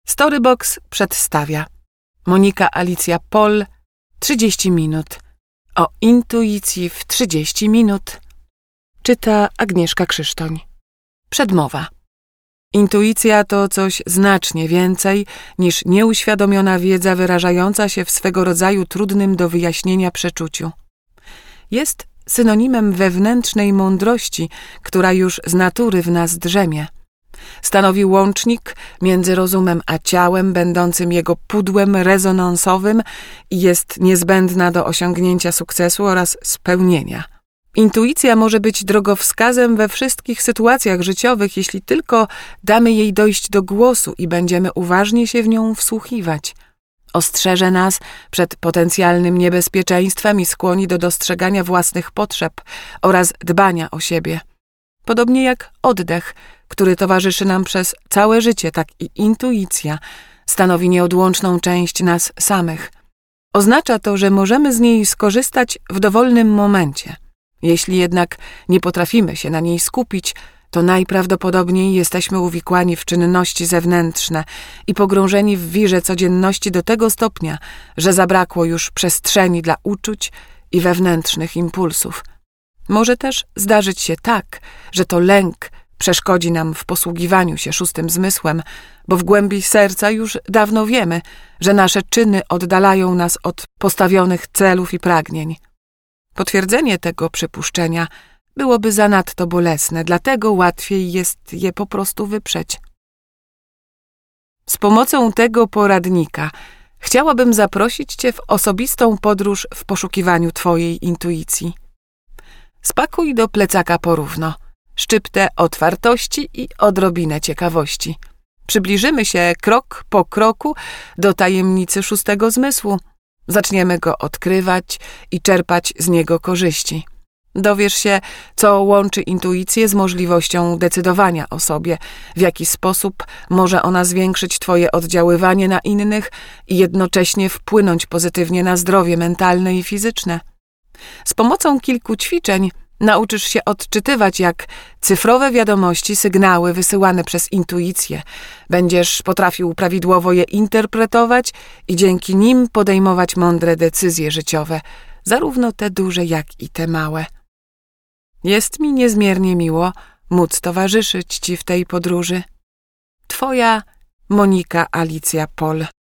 Storybox przedstawia Monika Alicja Pol, 30 minut. O intuicji w 30 minut. Czyta Agnieszka Krzysztoń. Przedmowa. Intuicja to coś znacznie więcej niż nieuświadomiona wiedza wyrażająca się w swego rodzaju trudnym do wyjaśnienia przeczuciu. Jest synonimem wewnętrznej mądrości, która już z natury w nas drzemie. Stanowi łącznik między rozumem a ciałem, będącym jego pudłem rezonansowym i jest niezbędna do osiągnięcia sukcesu oraz spełnienia. Intuicja może być drogowskazem we wszystkich sytuacjach życiowych, jeśli tylko damy jej dojść do głosu i będziemy uważnie się w nią wsłuchiwać. Ostrzeże nas przed potencjalnym niebezpieczeństwem i skłoni do dostrzegania własnych potrzeb oraz dbania o siebie. Podobnie jak oddech, który towarzyszy nam przez całe życie, tak i intuicja stanowi nieodłączną część nas samych. Oznacza to, że możemy z niej skorzystać w dowolnym momencie. Jeśli jednak nie potrafimy się na niej skupić, to najprawdopodobniej jesteśmy uwikłani w czynności zewnętrzne i pogrążeni w wirze codzienności do tego stopnia, że zabrakło już przestrzeni dla uczuć i wewnętrznych impulsów. Może też zdarzyć się tak, że to lęk przeszkodzi nam w posługiwaniu się szóstym zmysłem, bo w głębi serca już dawno wiemy, że nasze czyny oddalają nas od postawionych celów i pragnień. Potwierdzenie tego przypuszczenia byłoby zanadto bolesne, dlatego łatwiej jest je po prostu wyprzeć. Z pomocą tego poradnika chciałabym zaprosić Cię w osobistą podróż w poszukiwaniu Twojej intuicji. Spakuj do plecaka porówno, szczyptę otwartości i odrobinę ciekawości. Przybliżymy się krok po kroku do tajemnicy szóstego zmysłu. Zaczniemy go odkrywać i czerpać z niego korzyści. Dowiesz się, co łączy intuicję z możliwością decydowania o sobie, w jaki sposób może ona zwiększyć Twoje oddziaływanie na innych i jednocześnie wpłynąć pozytywnie na zdrowie mentalne i fizyczne. Z pomocą kilku ćwiczeń nauczysz się odczytywać, jak cyfrowe wiadomości, sygnały wysyłane przez intuicję. Będziesz potrafił prawidłowo je interpretować i dzięki nim podejmować mądre decyzje życiowe, zarówno te duże, jak i te małe. Jest mi niezmiernie miło móc towarzyszyć Ci w tej podróży. Twoja Monika Alicja Pol.